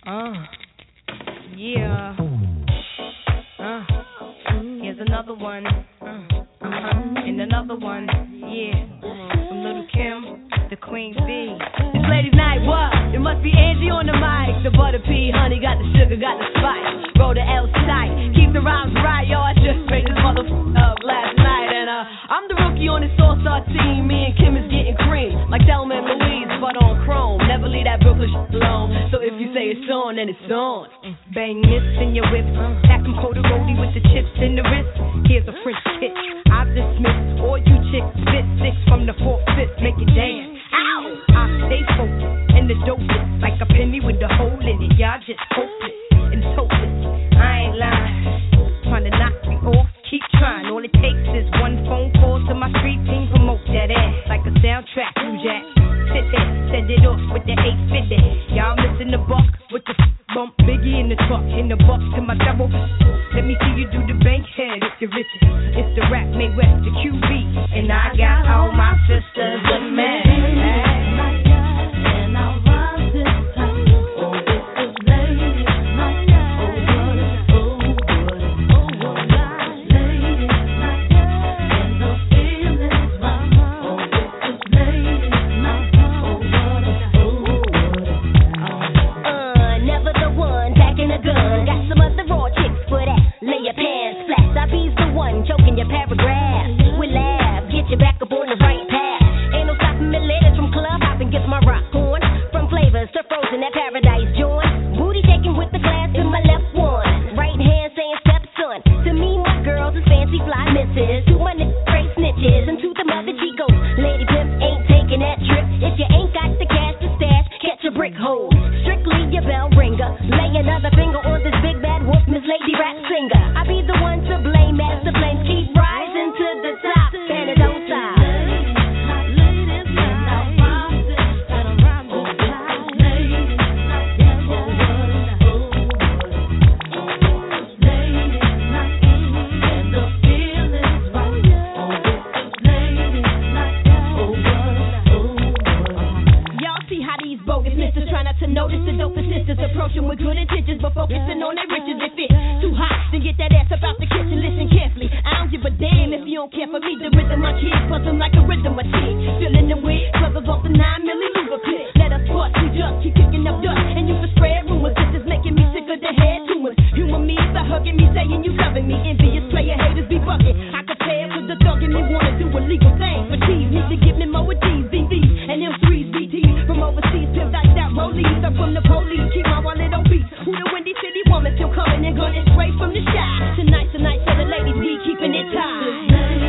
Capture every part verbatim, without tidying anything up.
Uh, yeah. Uh, here's another one. Uh, uh-huh. And another one. Yeah. From Little Kim, the Queen Bee. It's ladies' night, what? It must be Angie on the mic. The butter pea, honey, got the sugar, got the spice. Roll the L tight. Keep the rhymes right, yo. I just made this motherfucker up last night. And uh, I'm the rookie on this all-star team. Me and Kim is getting cream. Like Thelma and Louise, but on chrome. Never leave that Brooklyn shit alone. So if you say it's on, then it's on. Bang this in your whip. Pack them cold roadie with the chips in the wrist. Here's a French kick. I dismiss all you chicks. Spit six from the fourth, fifth. Make it dance. Ow! I stay focused. And the dope is like a penny with a hole in it. Y'all just hopeless and hopeless. I ain't lying. Trying to knock me off. Keep trying. All it takes is one phone call to my street team. Promote that ass like a soundtrack. You jack. Sit there. Send it off with the eight fifty. Y'all missing the buck with the bump. Biggie in the truck. In the buck to my double. Let me see you do the bank head if you're rich. It's the rap made west, the Q B. And I got all my sisters with me. Choking your paragraph. We laugh, get you back up on the right path. Ain't no stopping me later from club hopping, get my rock on. From flavors to frozen, that paradise joint. Booty shaking with the glass in my left one. Right hand saying stepson. To me, my girls is fancy fly misses. To my niggas, straight snitches. And to the mother chicos, lady pimps ain't taking that trip. If you ain't got the cash to stash, catch a brick hole. Strictly your bell ringer. Lay another finger on this big bad wolf, Miss Lady Rap Singer. I be the one to blame as the flames keep rising to the top, and it don't stop. To notice the dope sisters approaching with good intentions, but focusing on their riches. If it's too hot, then get that ass up out the kitchen. Listen carefully. I don't give a damn if you don't care for me. The rhythm I kids buzzing like a rhythm I chick. Filling the wig, brothers off the nine milli Luger clip. Let us bust, we just keep kicking up dust, and you can spread rumors. This is making me sick of the head tumors. Humor me by hugging me, saying you loving me. Envious player haters be bucking. I compare with the thug and me wanna do illegal things, but these need to give me more with these B Bs and them threes B Ts from overseas. Pimped out that rollies. I'm from the police, keep my wallet on beat. Who the Windy City woman still coming and gunning straight from the shop. Tonight, tonight, for the ladies, we keeping it tight.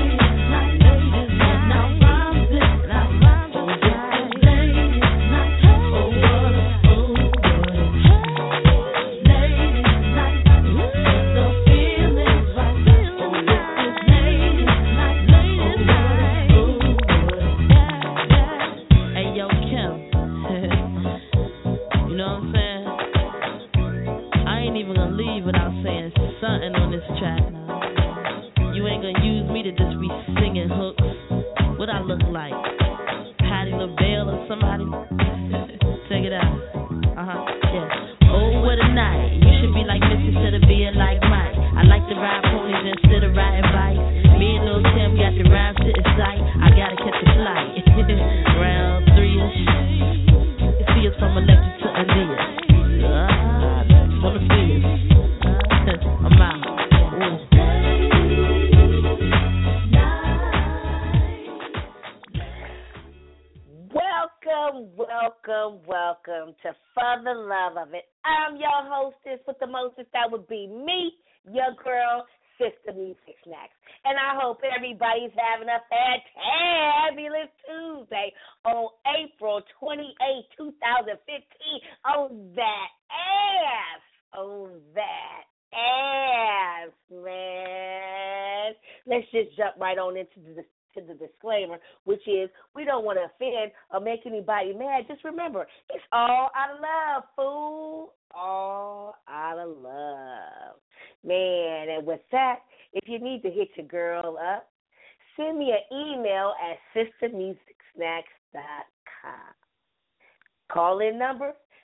Welcome to For the Love of It. I'm your hostess with the mostest. That would be me, your girl, Sister Music Snacks. And I hope everybody's having a fabulous Tuesday on April twenty-eighth, twenty fifteen. On that ass. On that ass, man. Let's just jump right on into the to the disclaimer, which is we don't want to offend or make anybody mad. Just remember, it's all out of love, fool. All out of love. Man, and with that, if you need to hit your girl up, send me an email at sister music snacks dot com. Call-in number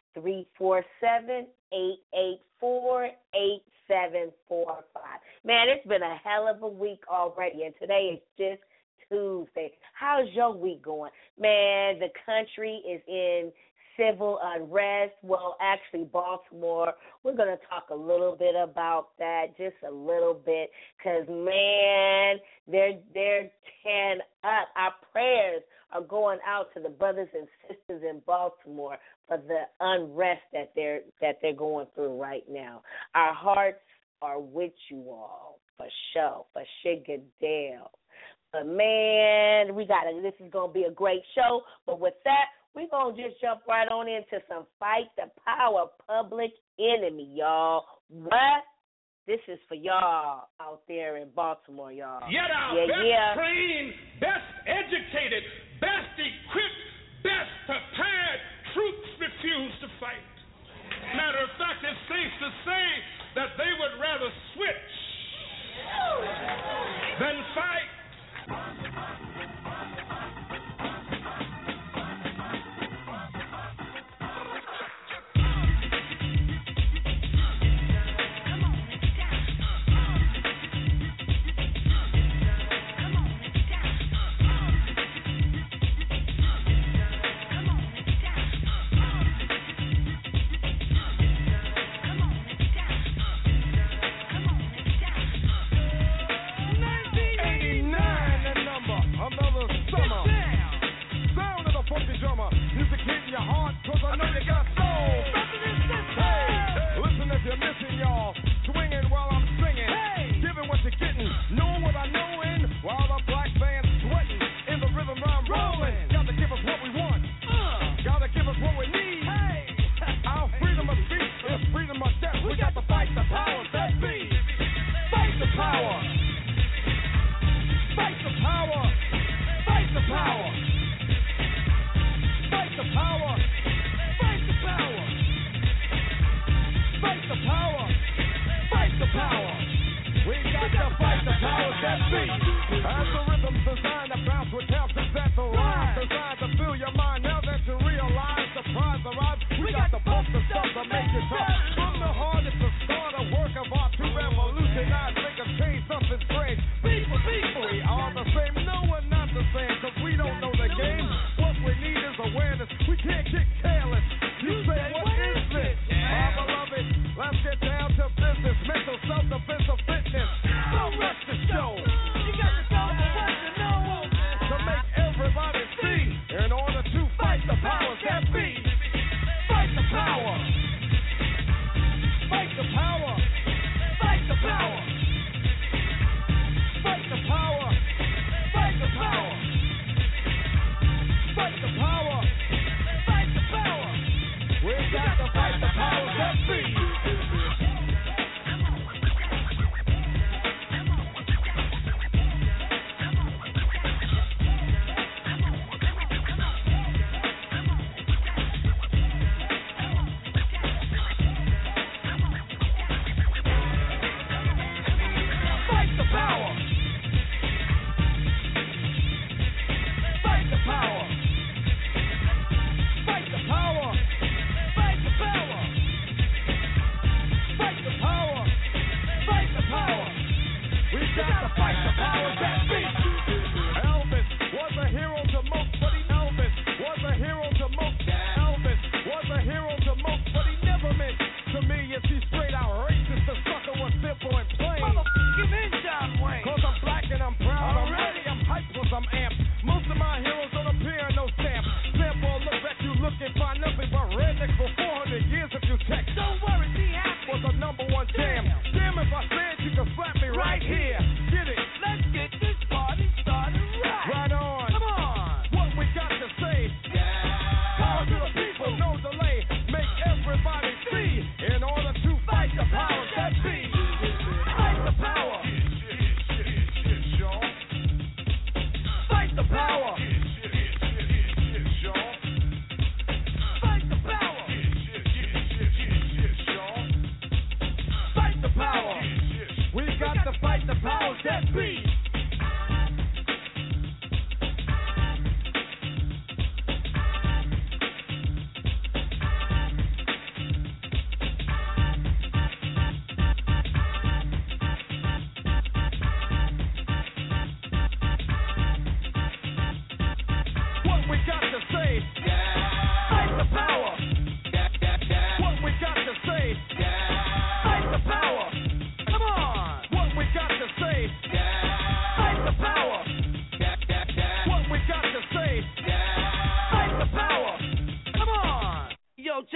three four seven, eight eight four, eight seven four five. Man, it's been a hell of a week already, and today is just Tuesday. How's your week going? Man, the country is in civil unrest. Well, actually, Baltimore. We're going to talk a little bit about that, just a little bit, because, man, they're, they're tearing up. Our prayers are going out to the brothers and sisters in Baltimore for the unrest that they're that they're going through right now. Our hearts are with you all, for sure, for Shigadale. But, man, we got it. This is going to be a great show. But with that, we're going to just jump right on into some Fight the Power Public Enemy, y'all. What? This is for y'all out there in Baltimore, y'all. Yet our yeah, best yeah. trained, best educated, best equipped, best prepared troops refuse to fight. Matter of fact, it's safe to say that they would rather switch than fight. eighty-nine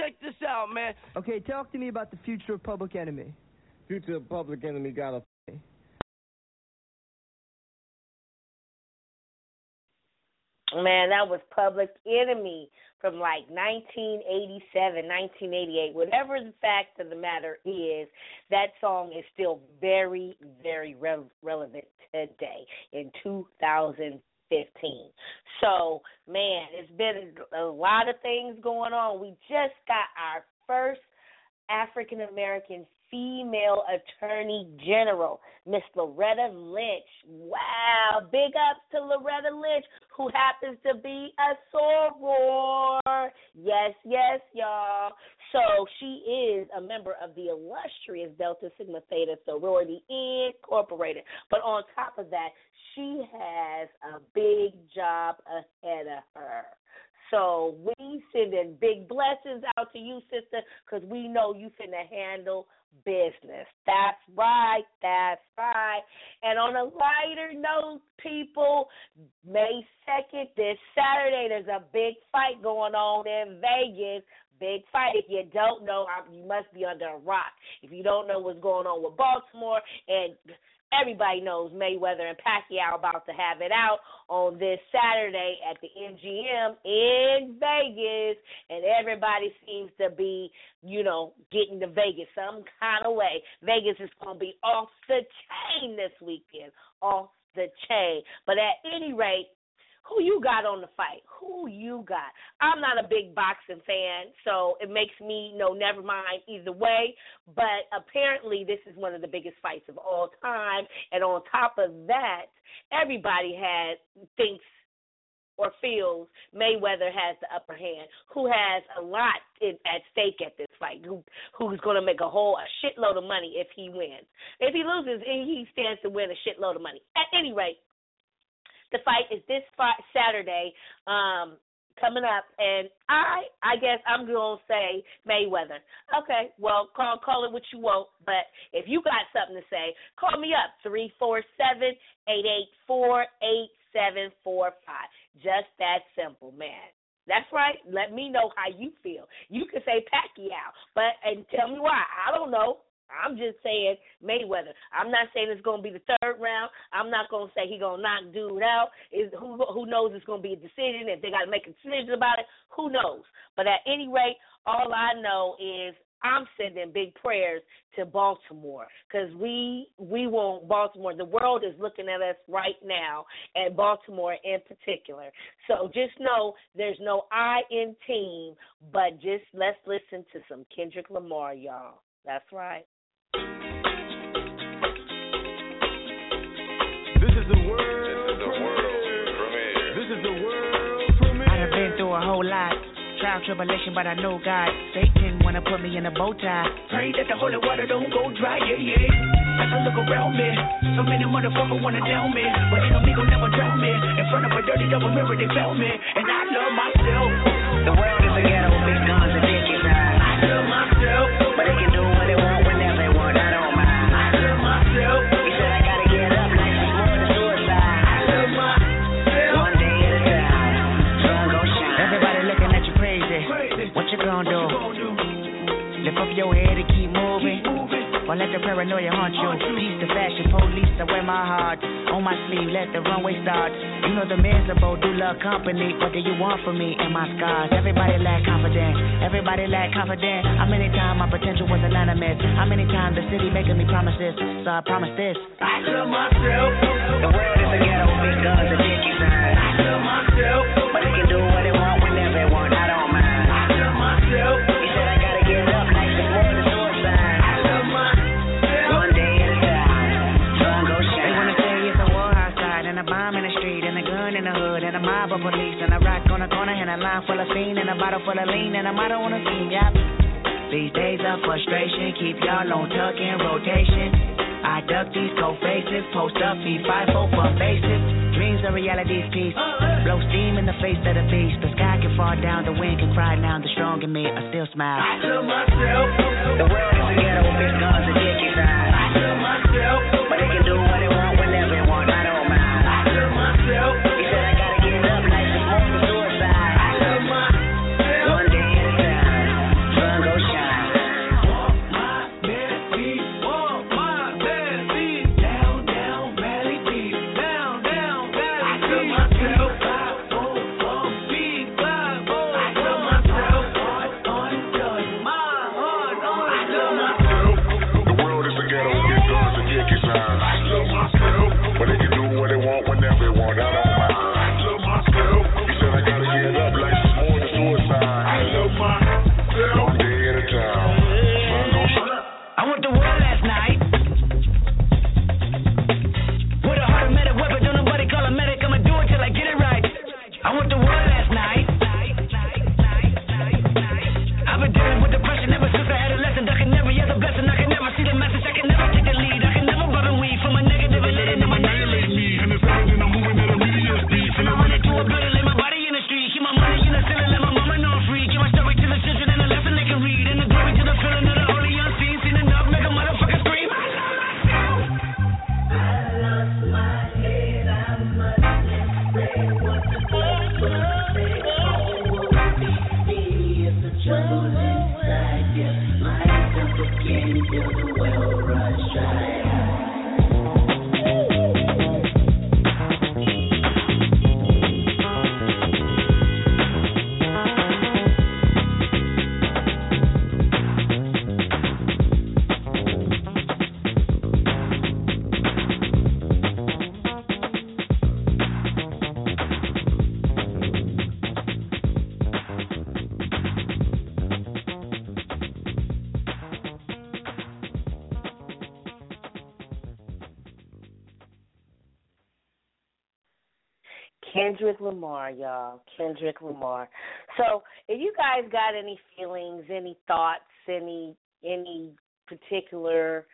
check this out, man. Okay, talk to me about the future of Public Enemy. Future of Public Enemy got a... Man, that was Public Enemy from like nineteen eighty-seven, nineteen eighty-eight. Whatever the fact of the matter is, that song is still very, very re- relevant today in two thousand fifteen. So, man, it's been a lot of things going on. We just got our first African-American female attorney general, Miss Loretta Lynch. Wow, big ups to Loretta Lynch, who happens to be a soror. Yes, yes, y'all. So she is a member of the illustrious Delta Sigma Theta Sorority Incorporated. But on top of that, she has a big job ahead of her. So we sending big blessings out to you, sister, because we know you finna handle business. That's right. That's right. And on a lighter note, people, May second, this Saturday, there's a big fight going on in Vegas. Big fight. If you don't know, you must be under a rock. If you don't know what's going on with Baltimore, and everybody knows Mayweather and Pacquiao about to have it out on this Saturday at the M G M in Vegas, and everybody seems to be, you know, getting to Vegas some kind of way. Vegas is going to be off the chain this weekend, off the chain. But at any rate, who you got on the fight? Who you got? I'm not a big boxing fan, so it makes me, you know, never mind either way. But apparently this is one of the biggest fights of all time. And on top of that, everybody has thinks or feels Mayweather has the upper hand, who has a lot in, at stake at this fight, who who's going to make a whole a shitload of money if he wins. If he loses, he stands to win a shitload of money. At any rate, the fight is this Saturday um, coming up, and I I guess I'm going to say Mayweather. Okay, well, call call it what you want, but if you got something to say, call me up, three four seven, eight eight four, eight seven four five. Just that simple, man. That's right. Let me know how you feel. You can say Pacquiao, but and tell me why. I don't know. I'm just saying Mayweather. I'm not saying it's going to be the third round. I'm not going to say he's going to knock dude out. Is who who knows it's going to be a decision. If they got to make a decision about it, who knows? But at any rate, all I know is I'm sending big prayers to Baltimore because we we want Baltimore. The world is looking at us right now, and Baltimore in particular. So just know there's no I in team, but just let's listen to some Kendrick Lamar, y'all. That's right. This is the world premiere. This is the world premiere. I done been through a whole lot. Trial, tribulation, but I know God. Satan wanna put me in a bow tie. Pray that the holy water don't go dry, yeah, yeah. As I look around me, so many motherfuckers wanna down me, but ain't no me gon' never drown me. In front of a dirty double mirror, they found me, and I love myself. The world is a ghetto, big guns and dickies. I love myself, but they can do what they want whenever they want. I don't mind. I love myself. You said I gotta get up, life is more than suicide. I love myself. One day at a time, sun gon' shine. Everybody looking at you crazy. What you gonna do? Lift up your head and keep moving. Or let the paranoia haunt you. Peace to fashion police, I wear my heart on my sleeve, let the runway start. You know the miserable do love company. What do you want from me and my scars? Everybody lack confidence. Everybody lack confidence. How many times my potential was a line of myth? How many times the city making me promises? So I promise this. I love myself. The world is a ghetto, big guns and dickies. I love myself. But they can do what they want whenever they want. I don't mind. I love myself. You said I gotta get up, life is more than suicide. I love myself. One day at a time, sun go shine. They wanna say it's a war outside, and a bomb in the street, and a gun in the hood, and a mob of police, and a rock on the corner, and a line full of fiend, and a bottle full of lean, and a motto on the scene, yep. These days of frustration keep y'all on tuck in rotation. I duck these cold faces, post up, feed five hope for bases. Dreams are reality's piece. Blow steam in the face of the beast. The sky can fall down, the wind can cry now. The strong in me, I still smile. I love myself. The world is a ghetto, big guns and dickies. I love myself. But they can do what they want whenever they want. I don't mind. I love myself. You said I gotta get up, life is more than suicide. I love myself. One day at a time. Kendrick Lamar, y'all. Kendrick Lamar. So, if you guys got any feelings, any thoughts, any any particular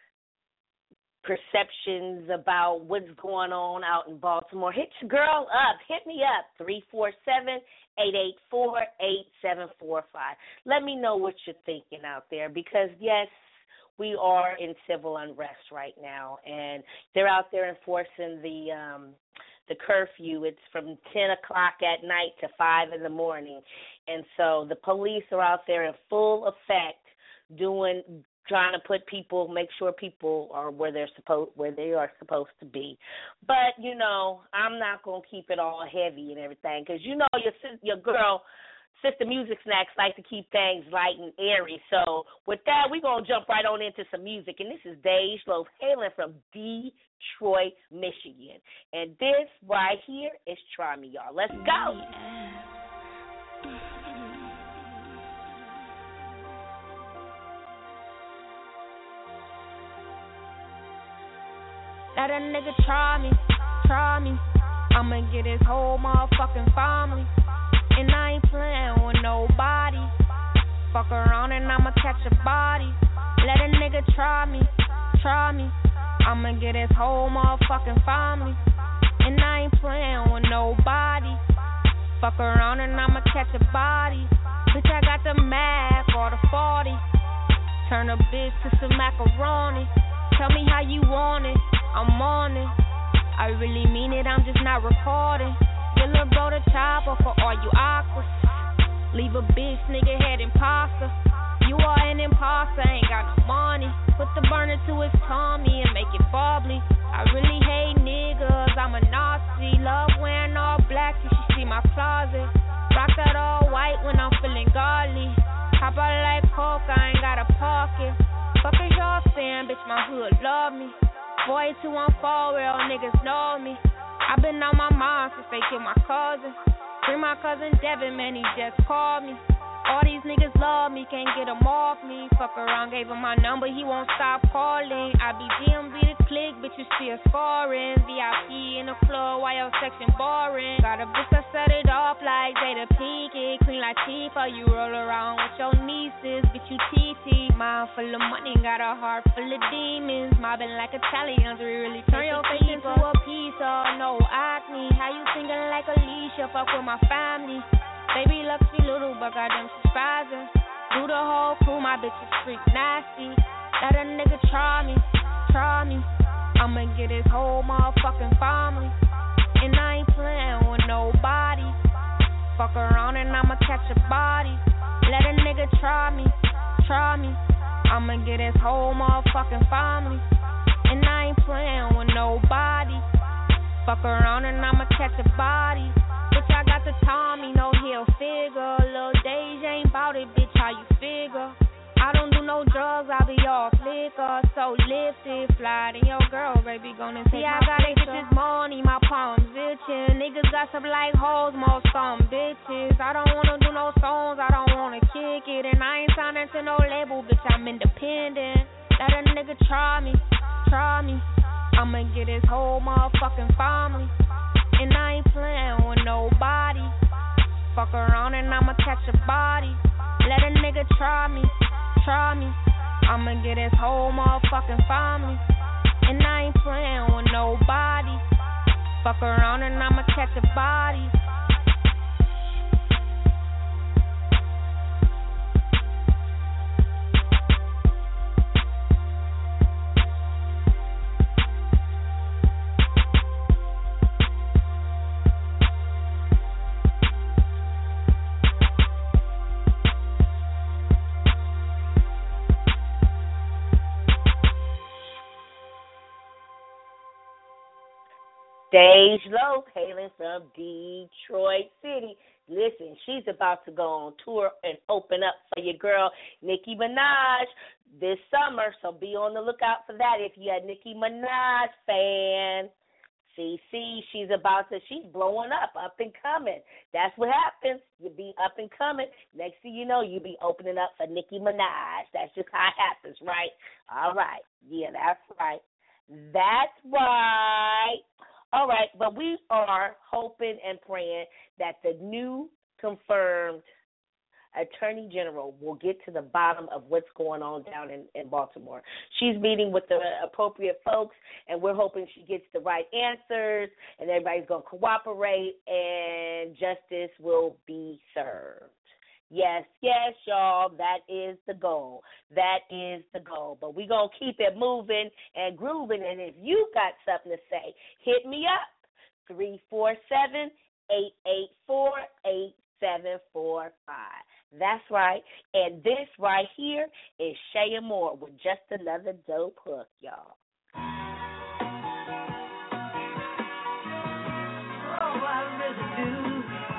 perceptions about what's going on out in Baltimore, hit your girl up. Hit me up, three four seven, eight eight four, eight seven four five. Let me know what you're thinking out there because, yes, we are in civil unrest right now, and they're out there enforcing the um, the curfew. It's from ten o'clock at night to five in the morning, and so the police are out there in full effect doing trying to put people, make sure people are where they're supposed, where they are supposed to be. But you know, I'm not gonna keep it all heavy and everything, because you know your your girl, Sister Music Snacks, like to keep things light and airy. So with that, we're gonna jump right on into some music, and this is Dej Loaf hailing from Detroit, Michigan, and this right here is Try Me, y'all. Let's go. Let a nigga try me, try me. I'ma get his whole motherfucking family. And I ain't playing with nobody. Fuck around and I'ma catch a body. Let a nigga try me, try me. I'ma get his whole motherfucking family. And I ain't playing with nobody. Fuck around and I'ma catch a body. Bitch, I got the Mac or the forty. Turn a bitch to some macaroni. Tell me how you want it, I'm on it. I really mean it, I'm just not recording. You look go to chopper for all you aquas. Leave a bitch, nigga, head imposter. You are an imposter, ain't got no money. Put the burner to his tummy and make it bubbly. I really hate niggas, I'm a Nazi. Love wearing all black, you should see my closet. Rock that all white when I'm feeling godly. Hop out like coke, I ain't got a pocket. Fuck is y'all saying, bitch, my hood love me. Boy, two one four, real niggas know me. I been on my mind since they killed my cousin. Bring my cousin Devin, man, he just called me. All these niggas love me, can't get him off me. Fuck around, gave him my number, he won't stop calling. I be D M V the click, bitches still scoring. V I P in the floor, while your section boring. Got a bitch that set it off like Jada Pinkett. Clean like Tifa, you roll around with your nieces, bitch you T T. Mind full of money, got a heart full of demons. Mobbing like Italians, we really turn your face into a pizza. No acne, how you singing like Alicia? Fuck with my family. Baby Luxy little, but goddamn she's spazzing. Do the whole crew, my bitch is freak nasty. Let a nigga try me, try me. I'ma get his whole motherfucking family. And I ain't playing with nobody. Fuck around and I'ma catch a body. Let a nigga try me, try me. I'ma get his whole motherfucking family. And I ain't playing with nobody. Fuck around and I'ma catch a body. Bitch, I got the Tommy, no heel figure. Lil' Dej ain't bout it, bitch, how you figure? I don't do no drugs, I be off liquor. So lifted, fly to your girl, baby, gonna see I gotta get this money, my palms itching. Niggas got some like hoes, most some bitches. I don't wanna do no songs, I don't wanna kick it. And I ain't signing to no label, bitch, I'm independent. Let a nigga try me, try me. I'ma get his whole motherfucking family. And I ain't playing with nobody. Fuck around and I'ma catch a body. Let a nigga try me, try me. I'ma get his whole motherfucking family. And I ain't playing with nobody. Fuck around and I'ma catch a body. Dej Loaf, hailing from Detroit City. Listen, she's about to go on tour and open up for your girl, Nicki Minaj, this summer. So be on the lookout for that if you're a Nicki Minaj fan. C C, she's about to, she's blowing up, up and coming. That's what happens. You be up and coming. Next thing you know, you be opening up for Nicki Minaj. That's just how it happens, right? All right. Yeah, that's right. That's right. All right, but we are hoping and praying that the new confirmed Attorney General will get to the bottom of what's going on down in, in Baltimore. She's meeting with the appropriate folks, and we're hoping she gets the right answers, and everybody's going to cooperate, and justice will be served. Yes, yes, y'all, that is the goal. That is the goal. But we're going to keep it moving and grooving, and if you got something to say, hit me up, three four seven, eight eight four, eight seven four five. That's right, and this right here is Shea Moore with Just Another Dope Hook, y'all. Oh, I really do.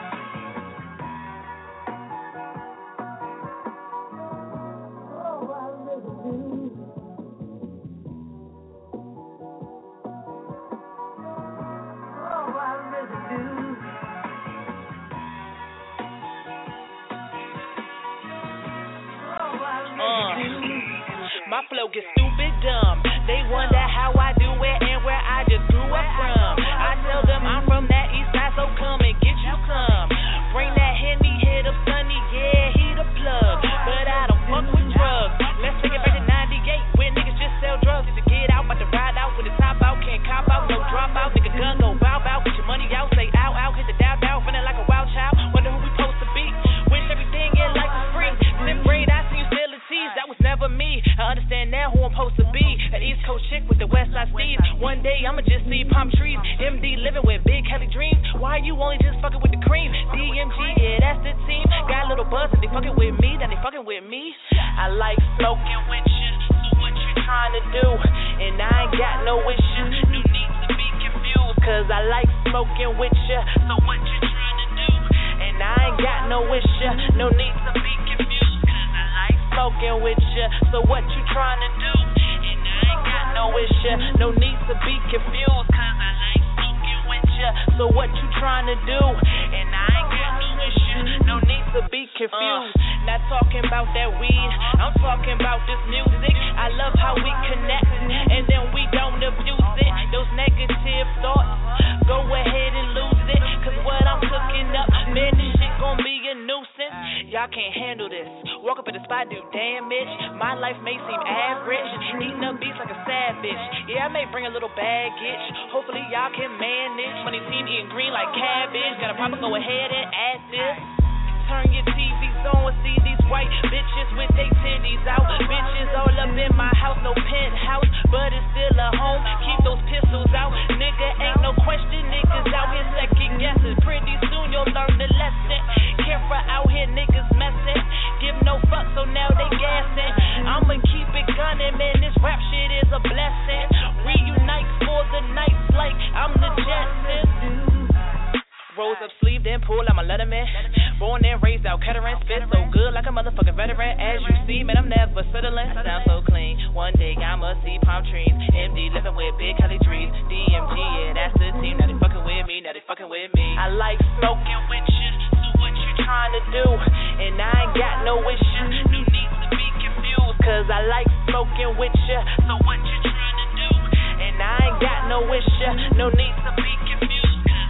My flow gets stupid dumb. They wonder how I do it and where I just grew up from. I tell them I'm from that east side, so come and get you some. Bring that Henny, hit up Sunny, yeah, he the plug. But I don't fuck with drugs. Let's take it back to ninety-eight, when niggas just sell drugs. Just to get out, about to ride out with the top out. Can't cop out, no drop out. Nigga gun go bow bow, get your money out, say ow ow. Hit the down down, running like a wild child. Wonder who we supposed to be. Wish everything in life was free. Sip braid, I see you still a tease. That was never me. I understand now who I'm supposed to be. An East Coast chick with the West Side steez. One day I'ma just see palm trees. M D living with big Kelly dreams. Why you only just fucking with the cream? D M G, yeah, that's the team. Got a little buzz and they fucking with me. Then they fucking with me. I like smoking with you. So what you trying to do? And I ain't got no issue. No need to be confused. Cause I like smoking with you. So what you trying to do? And I ain't got no issue. No need to be confused. Cause I like smoking with you. So what you trying to do? And I ain't got no issue. No need to be confused. Cause I like smoking with you. So what you trying to do? And I ain't got no issue. No need to be confused. Uh, not talking about that weed. I'm talking about this music. I love how we connect. And then we don't abuse it. Those negative thoughts, go ahead and lose it. Cause what I'm cooking up, man, this shit gon' be a nuisance. Y'all can't handle this. Walk up in the spot, do damage. My life may seem average. Eating up beats like a savage. Yeah, I may bring a little baggage. Hopefully y'all can manage. Money team eating green like cabbage. Gotta probably go ahead and add this. Turn your T Vs on, see these white bitches with they titties out. Bitches all up in my house, no penthouse, but it's still a home. Keep those pistols out. Nigga, ain't no question, niggas out here second guessing. Pretty soon you'll learn the lesson. Careful out here, niggas messing. Give no fuck, so now they gassing. I'ma keep it gunning, man, this rap shit is a blessing. Reunite for the nights like I'm the Jetsons. Rolls up sleeve, then pull out my letterman. Born and raised out Kettering. Spit so good like a motherfucking veteran. As you see, man, I'm never settling. Sound so clean. One day I'ma see palm trees. M D living with big Kelly trees. D M G, yeah, that's the team. Now they fucking with me. Now they fucking with me. I like smoking with you. So what you trying to do? And I ain't got no issue. No need to be confused. Cause I like smoking with you. So what you trying to do? And I ain't got no issue. No need to be confused.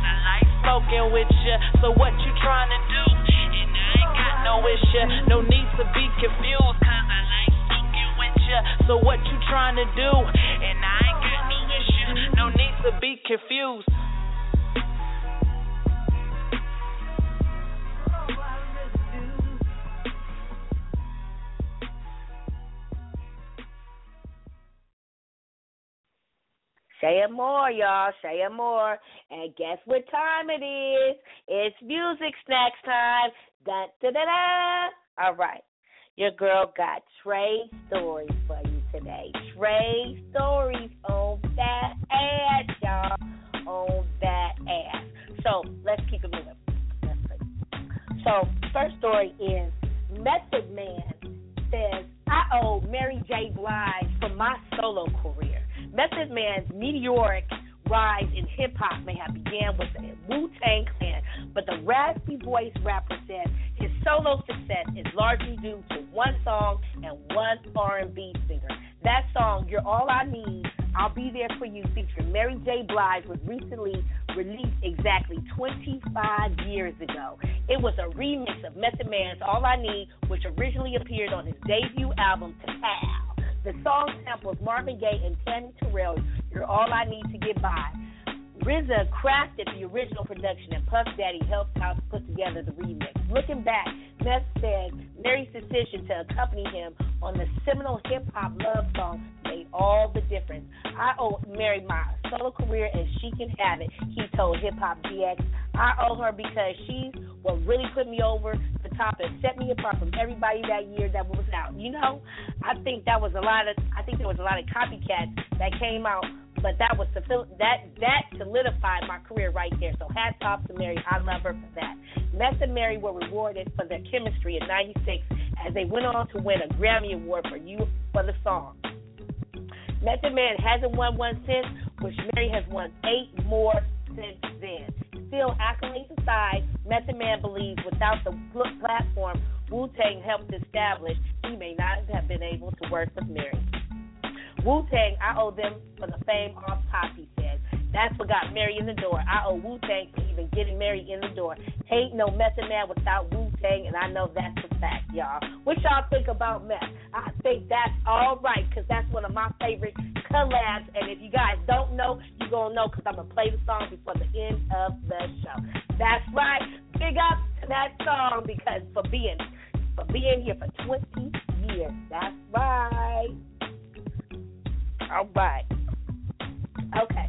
Smoking with you, so what you trying to do? And I ain't got no issue, no need to be confused. Cause I like smoking with you, so what you trying to do? And I ain't got no issue, no need to be confused. Shea Moore, y'all. Shea Moore. And guess what time it is? It's music snacks time. Da da da da. All right. Your girl got Trey stories for you today. Trey stories on that ass, y'all. On that ass. So let's keep it moving. Let's see. So first story is Method Man says, I owe Mary J. Blige for my solo career. Method Man's meteoric rise in hip-hop may have began with the Wu-Tang Clan, but the raspy voice rapper said his solo success is largely due to one song and one R and B singer. That song, You're All I Need, I'll Be There For You featuring Mary J. Blige was recently released exactly twenty-five years ago. It was a remix of Method Man's All I Need, which originally appeared on his debut album, Kapow. The song samples Marvin Gaye and Tammy Terrell's You're All I Need to Get By. R Z A crafted the original production, and Puff Daddy helped out to put together the remix. Looking back, Meth said Mary's decision to accompany him on the seminal hip-hop love song made all the difference. I owe Mary my solo career, and she can have it, he told Hip Hop D X. I owe her because she's what really put me over the top and set me apart from everybody that year that was out. You know, I think that was a lot of. I think there was a lot of copycats that came out. But that was that that solidified my career right there. So hats off to Mary. I love her for that. Meth and Mary were rewarded for their chemistry in ninety-six as they went on to win a Grammy Award for you for the song. Method Man hasn't won one since, which Mary has won eight more since then. Still, accolades aside, Method Man believes without the platform Wu-Tang helped establish, he may not have been able to work with Mary. Wu-Tang, I owe them for the fame off top, he said. That's what got Mary in the door. I owe Wu-Tang for even getting Mary in the door. Ain't no Method Man without Wu-Tang, and I know that's a fact, y'all. What y'all think about Meth? I think that's all right, because that's one of my favorite collabs, and if you guys don't know, you're going to know, because I'm going to play the song before the end of the show. That's right. Big up to that song, because for being, for being here for twenty years. That's right. All right. Okay.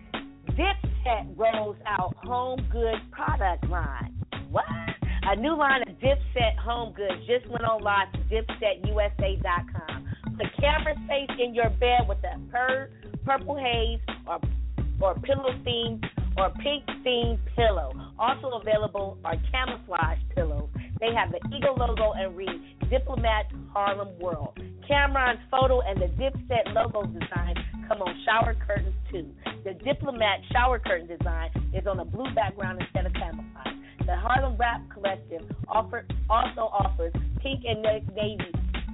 Dipset rolls out home goods product line. What? A new line of Dipset home goods just went on live to dipset u s a dot com. The camera space in your bed with a pur- purple haze or or pillow theme or pink theme pillow. Also available are camouflage pillows. They have the Eagle logo and read Diplomat Harlem World. Cameron's photo and the Dipset logo design come on shower curtains too. The Diplomat shower curtain design is on a blue background instead of camouflage. The Harlem Rap Collective offer, also offers pink and navy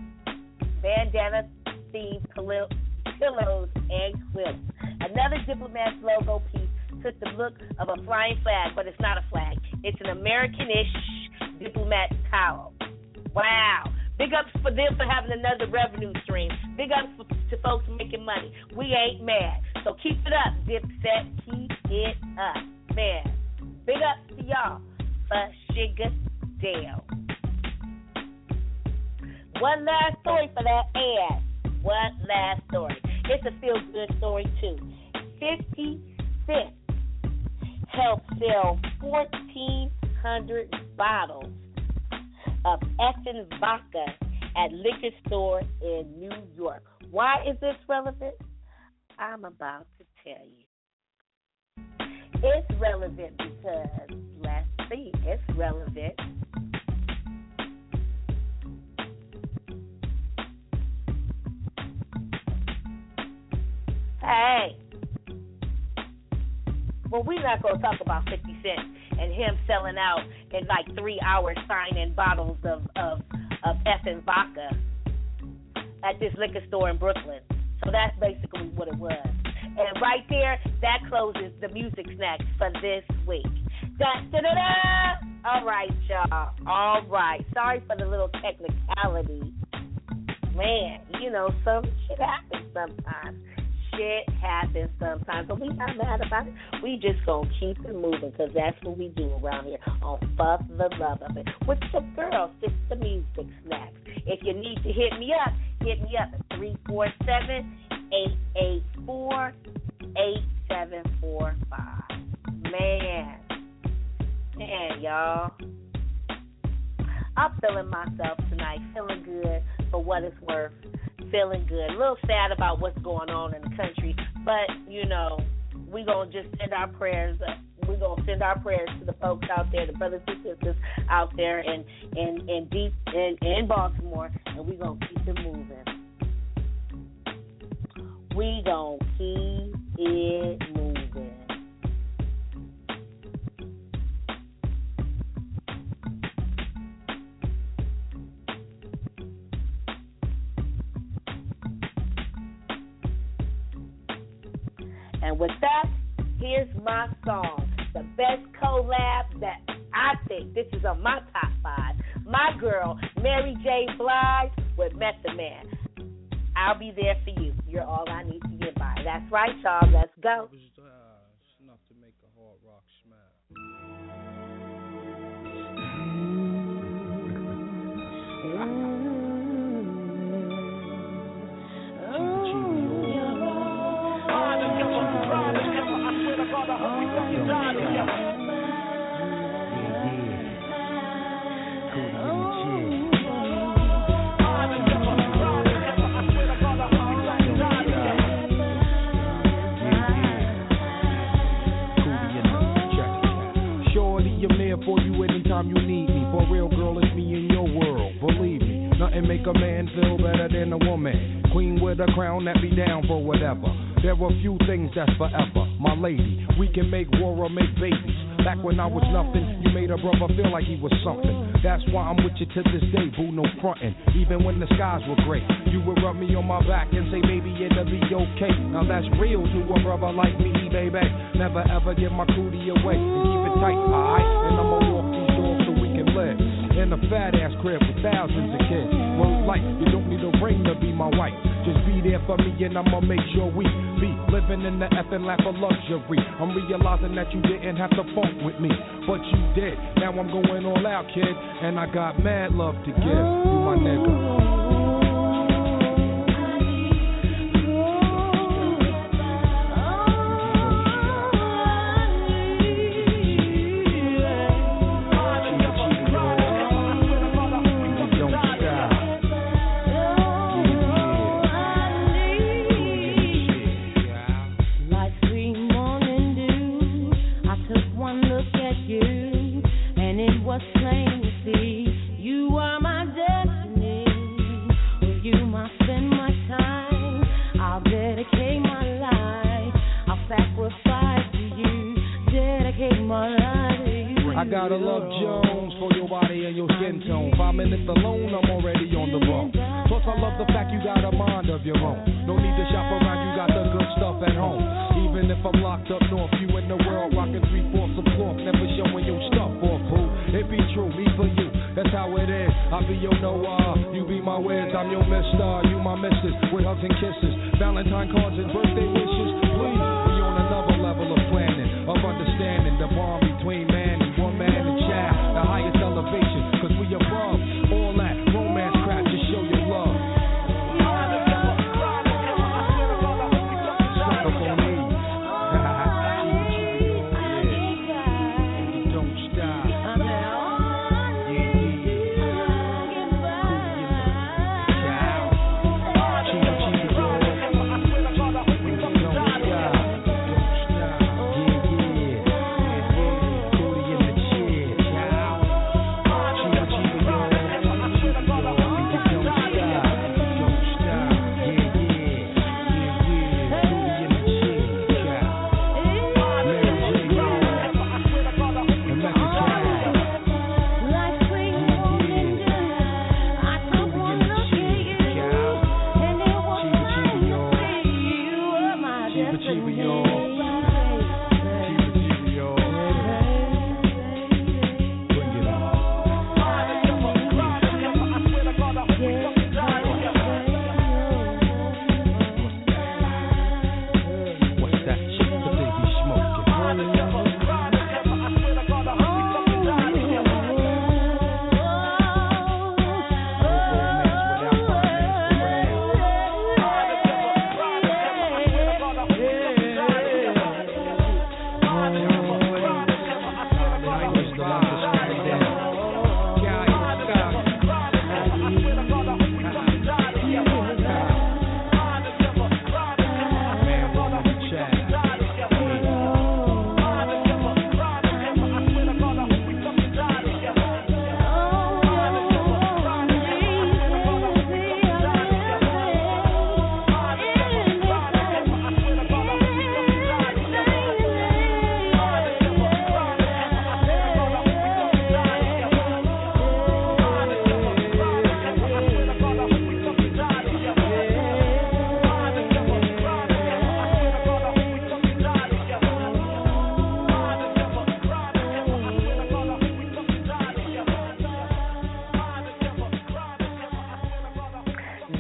bandana themed pillows and quilts. Another Diplomat's logo piece took the look of a flying flag, but it's not a flag. It's an American-ish Diplomat towel. Wow. Big ups for them for having another revenue stream. Big ups for, to folks making money. We ain't mad. So keep it up, Dipset. Keep it up. Man, big ups to y'all for Sugar Dale. One last story for that ass. One last story. It's a feel-good story, too. fifty Cent helped sell fourteen hundred bottles of effing vodka at liquor store in New York. Why is this relevant? I'm about to tell you. It's relevant because, let's see, it's relevant. Hey. Well, we're not going to talk about fifty Cent and him selling out in like three hours signing bottles of, of, of effing vodka at this liquor store in Brooklyn. So that's basically what it was. And right there, that closes the music snacks for this week. Da, da, da, da. All right, y'all. All right. Sorry for the little technicality. Man, you know, some shit happens sometimes. Shit happens sometimes, but we not mad about it. We just gonna keep it moving, because that's what we do around here on Fuck the Love of It with the girls. It's the music snacks. If you need to hit me up, hit me up at three four seven, eight eight four, eight seven four five. Man, man, y'all, I'm feeling myself tonight, feeling good for what it's worth. Feeling good. A little sad about what's going on in the country, but, you know, we're going to just send our prayers. Uh, we're going to send our prayers to the folks out there, the brothers and sisters out there in, in, in deep in, in Baltimore, and we're going to keep it moving. We going to keep it moving. And with that, here's my song. The best collab that I think, this is on my top five. My girl, Mary J. Blige with Method Man. I'll be there for you. You're all I need to get by. That's right, y'all. Let's go. It's enough to make a hard rock smile. For you anytime you need me. For real, girl, it's me in your world. Believe me, nothing make a man feel better than a woman. Queen with a crown that be down for whatever. There are few things that's forever. My lady, we can make war or make babies. Back when I was nothing, you made a brother feel like he was something. That's why I'm with you to this day, boo, no frontin'. Even when the skies were gray, you would rub me on my back and say, baby, it'll be okay. Now that's real to a brother like me, baby. Never ever give my cootie away and keep it tight, alright? And I'ma walk these doors so we can live in a fat ass crib with thousands of kids. Well, like, you don't need a ring to be my wife. Just be there for me and I'ma make sure we be living in the effing lap of luxury. I'm realizing that you didn't have to funk with me, but you did. Now I'm going all out, kid, and I got mad love to give you, my nigga. I gotta love Jones for your body and your skin tone. Five minutes alone, I'm already on the road. Plus, I love the fact you got a mind of your own. No need to shop around, you got the good stuff at home. Even if I'm locked up north, you in the world rocking three-fourths of cloth, never showing your stuff off, boo. It be true, me for you, that's how it is. I be your Noah, you be my Wiz, I'm your mister, you my missus, with hugs and kisses, Valentine cards and birthday wishes. Please, we on another level of planning, of understanding the bond between man and woman and child, the highest elevation, cause we above all that romance crap, just show your love. Suck up on me. Don't stop. Don't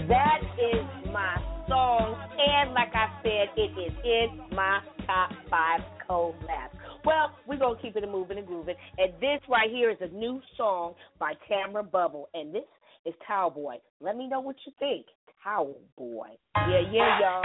That is my song, and like I said, it is in my top five collabs. Well, we're going to keep it moving and grooving, and this right here is a new song by Tamara Bubble, and this is Towel Boy. Let me know what you think. Towel Boy. Yeah, yeah, y'all.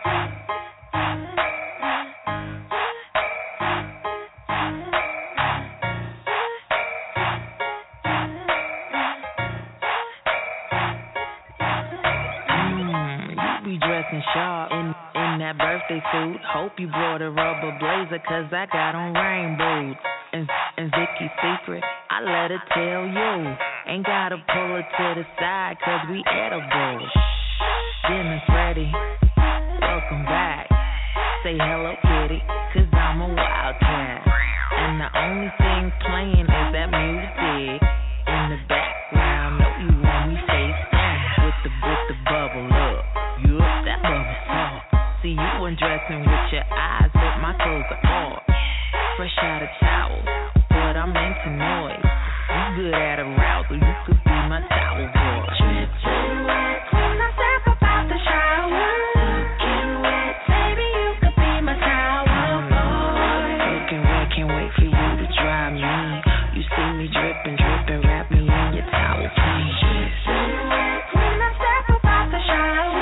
Dressing sharp in, in that birthday suit. Hope you brought a rubber blazer, cause I got on rain boots. And, and Vicky's secret, I let her tell you. Ain't gotta pull her to the side, cause we edible. Dinner's ready, welcome back. Say hello, kitty, cause I'm a wildcat. And the only thing playing is that music in the background. Know you want me face down with the, with the bubble up. You up that bubble soft. See you undressing with your eyes, but my clothes are off. Fresh out of towel, but I'm into noise. You good at arousal, you could be my towel boy. Drip, drip, wet, when I step up out the shower. Looking wet, baby, you could be my towel boy. Looking wet, can't wait for you to dry me. You see me dripping, dripping, wrap me in your towel, please. Drip, drip, wet, when I step up out the shower.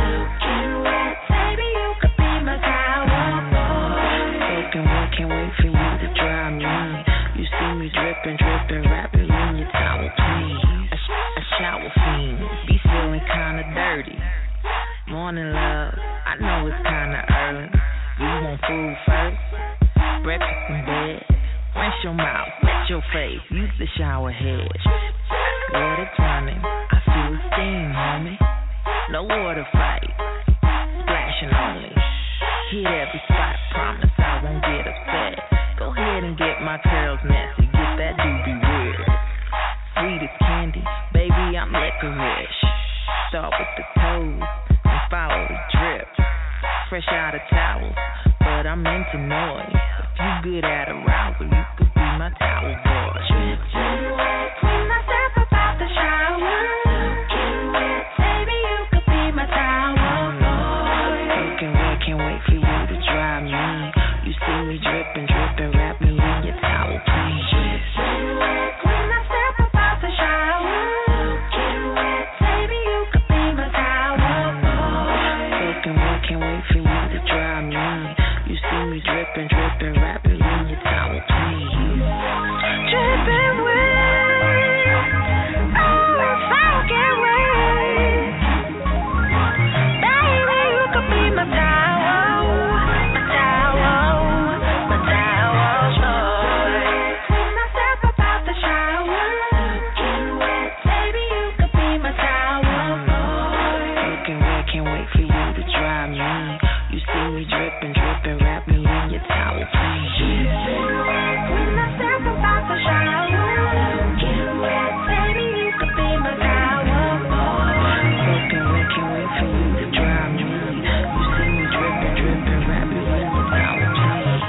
Can't wait for you to dry me. You see me dripping, dripping, wrap me in your towel, please. A, sh- a shower fiend, be feeling kinda dirty. Morning love, I know it's kinda early. You want food first? Breakfast in bed. Rinse your mouth, wet your face, use the shower head. Let it running, I feel steam, homie. No water fight, splashing only. Hit every spot, promise I won't get upset. Go ahead and get my curls messy, get that doobie weird. Sweet as candy, baby, I'm licorice. Start with the toes and follow the drip. Fresh out of towels, but I'm into noise. If you good at arousal, you could be my towel boy. Drip, drip, wet, when I step up out the shower. Looking wet, baby, you could be my towel boy. Looking wet, can't wait for you to dry me. You see me dripping, dripping, wrap me in your towel, please. Drip, drip, wet, when I step up out the shower. Looking wet, baby, you could be my towel boy. Looking wet, can't wait for you to dry me. You see me dripping, dripping, wrap me in your towel, please. Dripping wet, oh, if I get wet, baby, you could be my towel, my towel, my towel boy. When I step up out the shower, looking wet, baby, you could be my towel boy. Looking wet, can't wait for you to dry me. You see me dripping, dripping, wrap me in your towel, please. When I step up out the shower, looking wet, baby, you could be my towel boy. Looking wet, can't wait for you to dry me. You see me dripping, dripping, wrap me in your towel, please.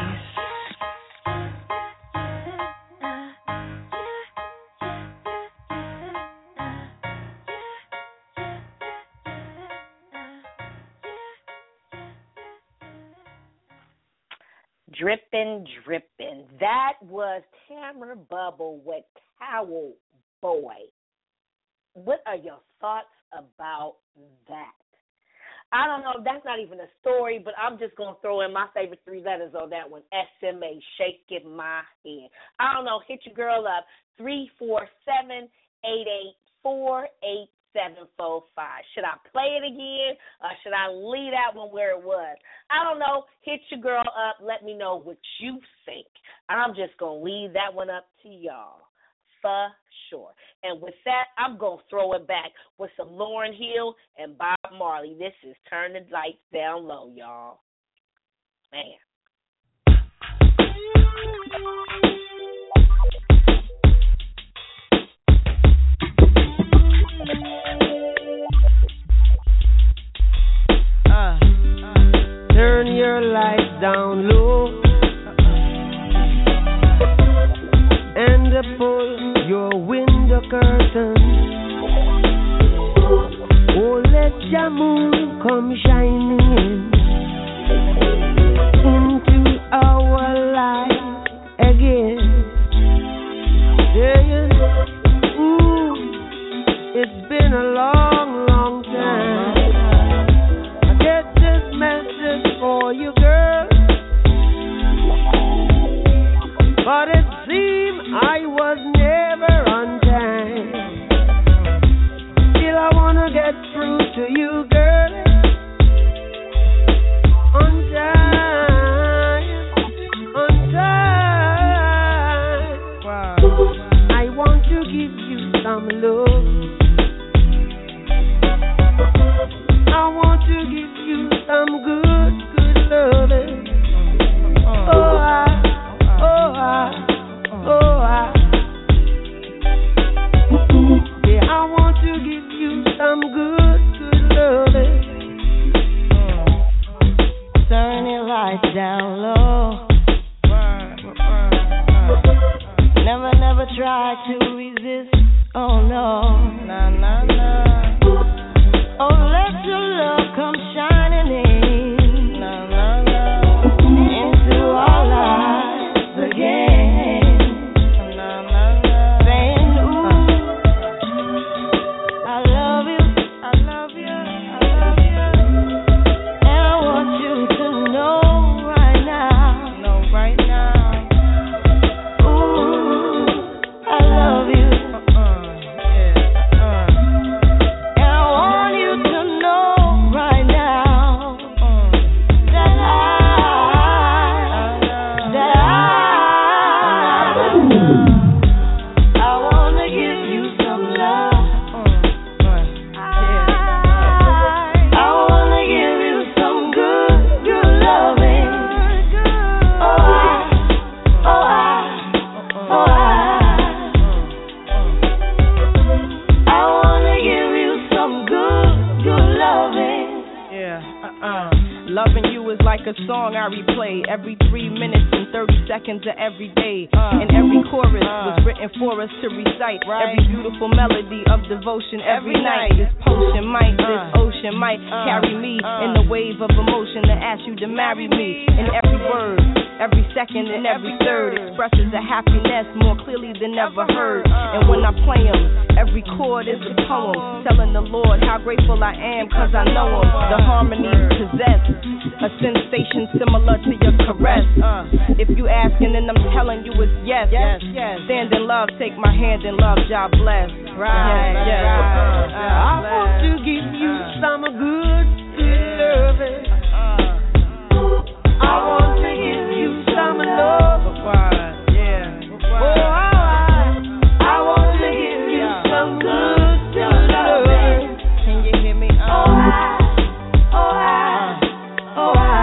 Drippin', drippin'. That was Tamara Bubble with Towel Boy. What are your thoughts about that? I don't know. That's not even a story, but I'm just going to throw in my favorite three letters on that one. S M A, shaking my head. I don't know. Hit your girl up. three four seven, eight eight four, eight seven four five. Should I play it again, or should I leave that one where it was? I don't know. Hit your girl up. Let me know what you think. I'm just going to leave that one up to y'all for sure. And with that, I'm going to throw it back with some Lauryn Hill and Bob Marley. This is Turn the Lights Down Low, y'all. Man. Uh, turn your lights down low and pull your window curtains. Oh, let your moon come shining in into our life again. Yeah, yeah. Ooh, it's been a long, long time. I get this message for you, girl, but it seemed I was never on time. Still, I wanna get through to you, girl, on time, on time. Wow. I want to give you some love. I want to give you some good, good loving. Oh, I, oh, I, oh, I. Yeah, I want to give you some good, good loving. Turn your lights down low. Never, never try to resist. Oh no, nah, nah, nah. Oh, let your love come shining in, nah, nah, nah, into our lives again. Nah, nah, nah. Saying, ooh, I love you, I love you, I love you. And I want you to know right now, know right now. Ooh, I love you. A song I replay every three minutes and thirty seconds of every day. Uh, and every chorus uh, was written for us to recite. Right. Every beautiful melody of devotion every, every night. This potion might, uh, this ocean might uh, carry me uh, in the wave of emotion to ask you to marry me. And every word, every second and every third expresses a happiness more clearly than ever heard. And when I play them, every chord is a poem telling the Lord how grateful I am cause I know him. The harmonies possess a sensation similar to your caress. Uh, if you asking, then I'm telling you it's yes. yes, yes. Stand in love, take my hand in love, God bless. Right, yes, yes. Uh, uh, I want to give you uh, some good, good loving. Uh, I want to give you some love. Yeah. Oh, I, I want to give you some good, good loving. Can you hear me? Uh, oh, I, oh, I, oh, I.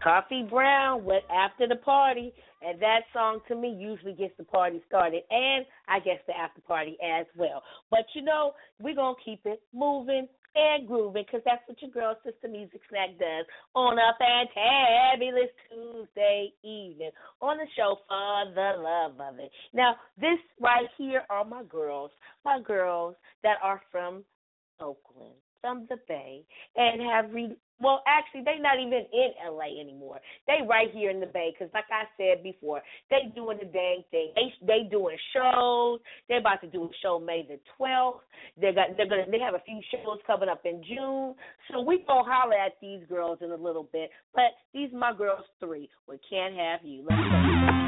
Coffee Brown with After the Party, and that song to me usually gets the party started, and I guess the after party as well. But you know, we're going to keep it moving and grooving, because that's what your girl, Sister Music Snack, does on a fantabulous Tuesday evening on the show For the Love of It. Now, this right here are my girls, my girls that are from Oakland, from the Bay, and have re- well, actually, they're not even in L A anymore. They right here in the Bay, because like I said before, they doing the dang thing. They they doing shows. They're about to do a show May the twelfth. They got they're gonna they have a few shows coming up in June. So we gonna holler at these girls in a little bit. But these my girls three. We Can't Have You. Let's go.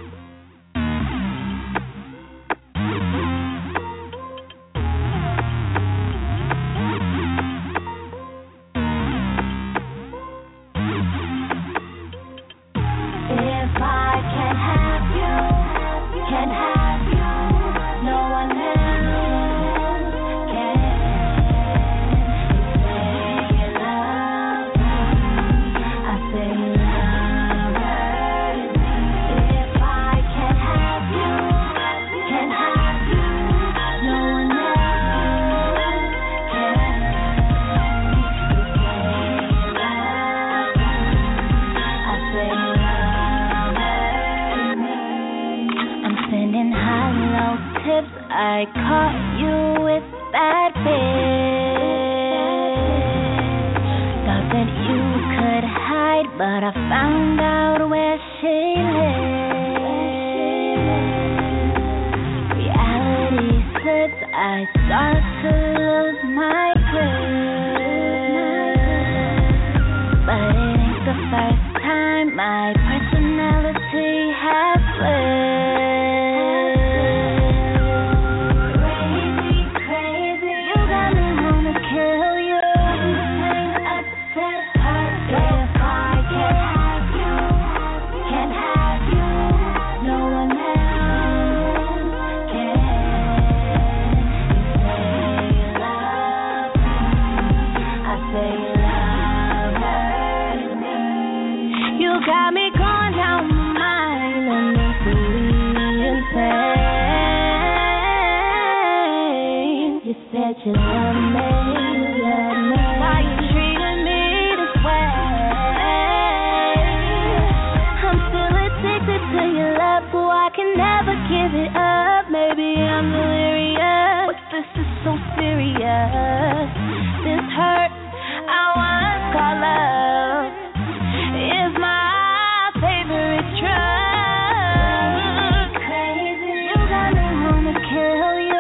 I caught you with that bitch. Thought that you could hide, but I found out where she lives. Reality slips, I start to lose my grip. But it ain't the first time my personality has flipped. You love me, love me. Why you treating me this way? I'm still addicted to your love, so I can never give it up. Maybe I'm delirious, but this is so serious. This hurt I once called love is my favorite drug. Crazy, you got me wanna kill you.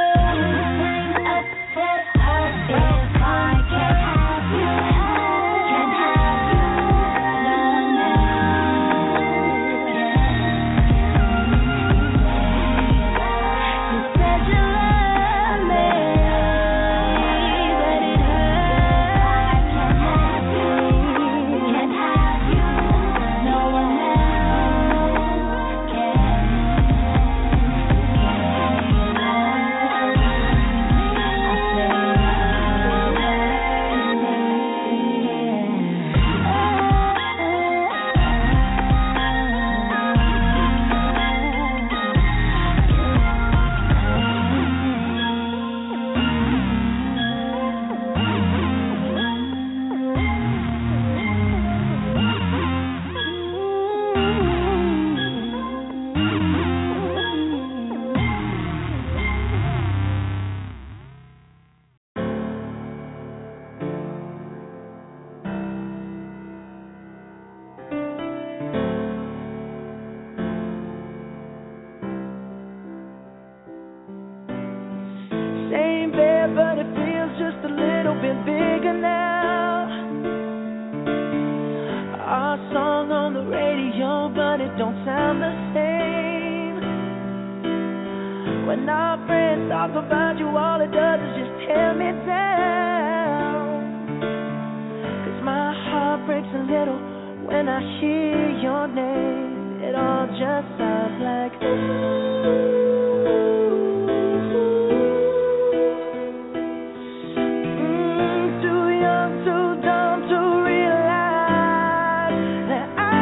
Too young, too dumb to realize that I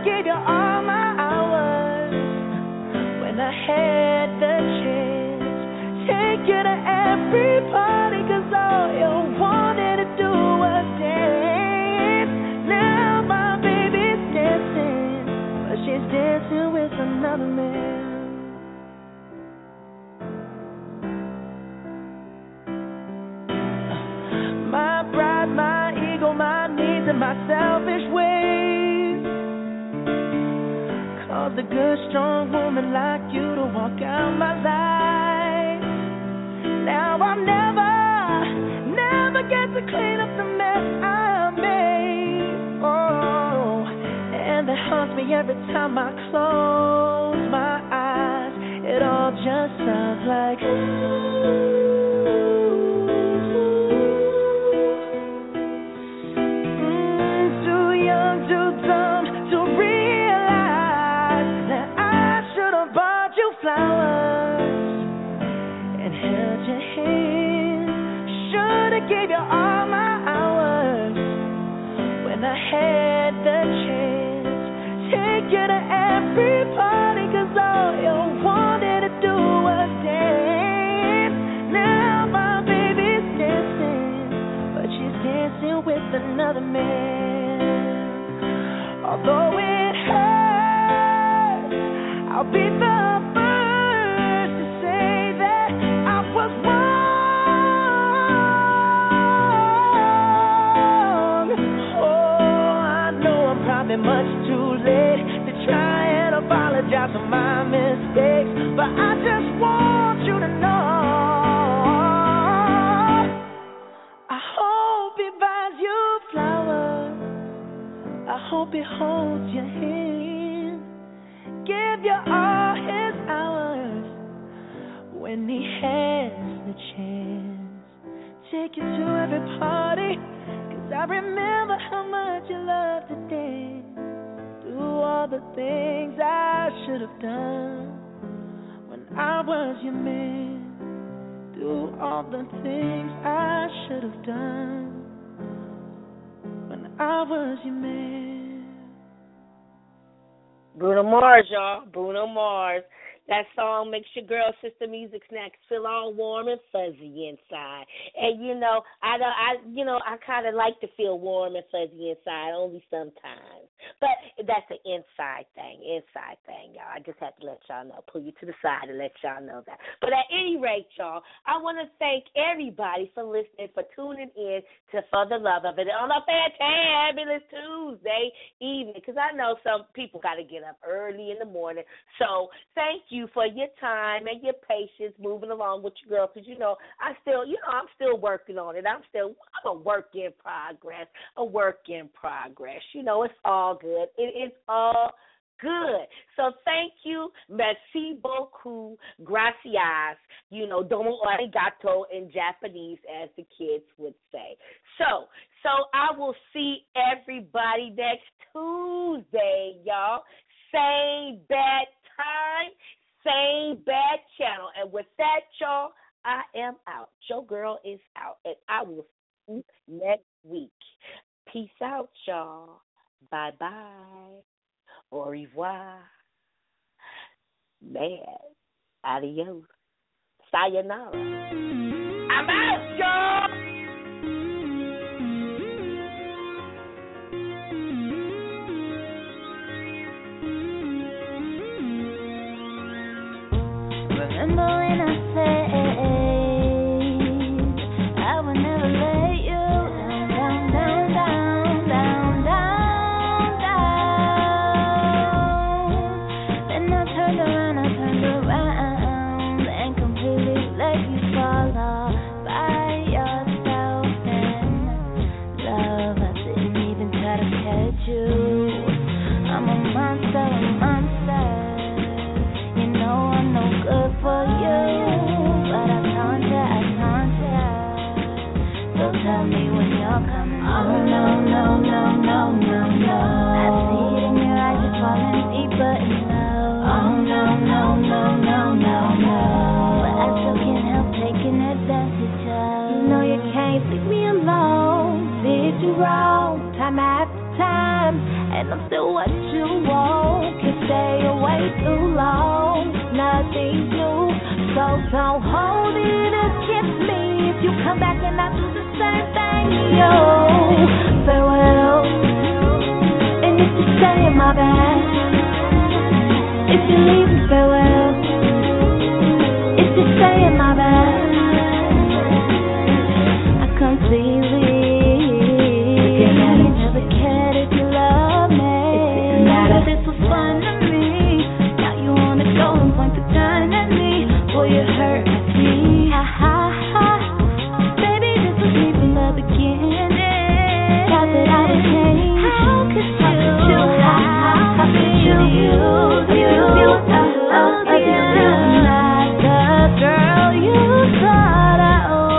give you all my hours when I had the chance. Take you to every party, cause all you wanted to do was dance. Now my baby's dancing, but she's dancing with another man. My pride, my ego, my needs, and my selfish ways caused a good, strong woman like you to walk out my life. Now I'll never, never get to clean up the mess I made. Oh, and it haunts me every time I close my eyes. It all just sounds like ooh. Gave you all my hours when I had the chance. Take you to every party, cause all you wanted to do was dance. Now my baby's dancing, but she's dancing with another man. Although it hurts, I'll be the first to say that I was wrong. Much too late to try and apologize for my mistakes, but I just want you to know I hope he buys you flowers, I hope he holds your hand, give you all his hours when he has the chance. Take you to every party, cause I remember how much you loved to dance. Do all the things I should have done when I was your man. Do all the things I should have done when I was your man. Bruno Mars, y'all. Bruno Mars. That song makes your girl Sister Music Snacks feel all warm and fuzzy inside. And you know, I don't, I you know, I kind of like to feel warm and fuzzy inside, only sometimes. But that's an inside thing, inside thing, y'all. I just have to let y'all know, pull you to the side and let y'all know that. But at any rate, y'all, I want to thank everybody for listening, for tuning in to For the Love of It on a fantabulous Tuesday evening, because I know some people got to get up early in the morning. So thank you for your time and your patience moving along with your girl, because, you know, I still, you know, I'm still working on it. I'm still, I'm a work in progress, a work in progress. You know, it's all good. It is all good. So thank you. Merci beaucoup. Gracias. You know, domo arigato in Japanese, as the kids would say. So, so I will see everybody next Tuesday, y'all. Same bad time, same bad channel. And with that, y'all, I am out. Your girl is out. And I will see you next week. Peace out, y'all. Bye-bye. Au revoir. Man. Adios. Sayonara. I'm out, y'all. Remember when I said I would never let you down, down, down, down, down, down. Then I turned around, I turned around and completely let you fall off by yourself. And love, I didn't even try to catch you. I'm a monster, a monster. You know I'm no good for you. time after time, and I'm still what you want. Can't stay away too long, nothing's new, so don't hold it against me. If you come back and I do the same thing, yo, farewell. And if you stay in my bed, if you leave me, farewell. If you stay in my bed, I completely forget that I never cared if you love me. It's matter. This was fun to me. Now you wanna go and point the gun at me. Boy, you hurt me. Ha ha ha. Baby, this was me from the beginning. Thought that I would change. How could you? How could you? How, how could you? You, you, you, love again. Not the girl you thought I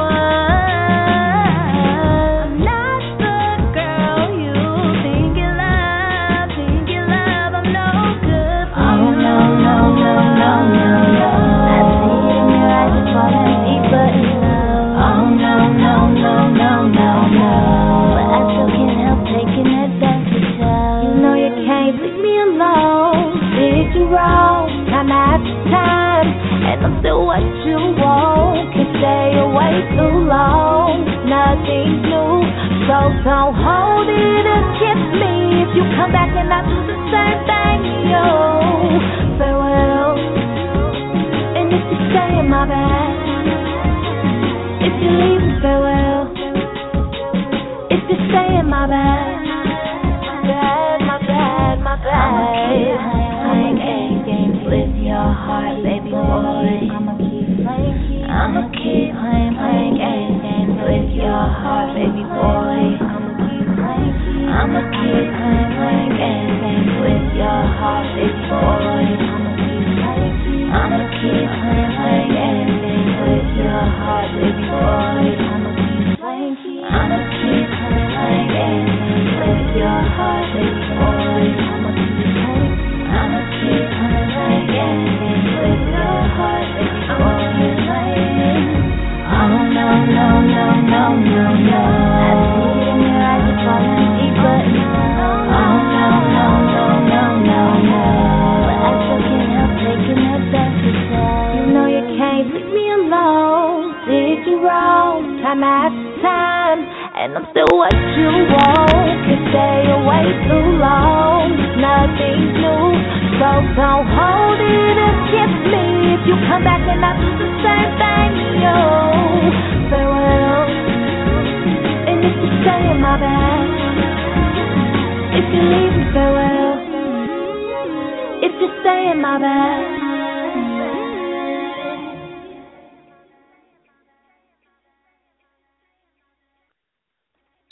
was. I'm not the girl you think you love, think you love. I'm no good for you. Oh no, no, no, no, no, no. I see it in your eyes, you're falling deeper in love. Oh no, no, no, no, no, no. But I still can't help taking advantage of. You know you can't leave me alone. Did you wrong time after time, and I'm still what you want. Can't stay away too long, nothing's new, so don't hold it against me. If you come back and I do the same thing, yo, farewell. And if you stay in my bed, if you leave me, farewell. If you stay in my bed, my bed, my bed, my bed. I'ma keep playing, playing games with your heart, baby boy. I'ma keep playing, I'ma keep playing, playing games with your heart, baby boy. I'ma keep playing, I'ma keep playing, playing games with your heart, baby boy. I'ma keep playing, I'ma keep playing, playing games with your heart, baby boy. I'ma keep playing, I'ma keep playing, playing games with your heart, baby boy. I'ma keep playing, I'ma keep playing, playing games with your heart, baby boy. Oh no, no, no, no, no, no. I see it in your eyes, you're falling deeper in love. Oh no, no, no, no, no, no. But I still can't help taking advantage of. You know you can't leave me alone. Did you wrong time after time, and I'm still what you want. Can't stay away too long, nothing's new, so don't hold it against me. If you come back and I do the same thing, yo, farewell. And if you stay in my bed, if you leave me, farewell. If you stay in my bed,